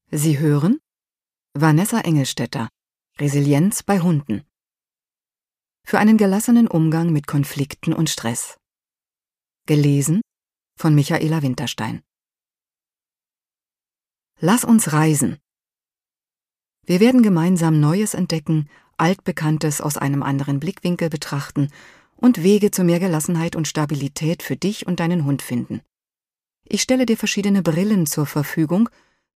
Sie hören Vanessa Engelstetter, Resilienz bei Hunden. Für einen gelassenen Umgang mit Konflikten und Stress. Gelesen von Michaela Winterstein. Lass uns reisen. Wir werden gemeinsam Neues entdecken, Altbekanntes aus einem anderen Blickwinkel betrachten und Wege zu mehr Gelassenheit und Stabilität für dich und deinen Hund finden. Ich stelle dir verschiedene Brillen zur Verfügung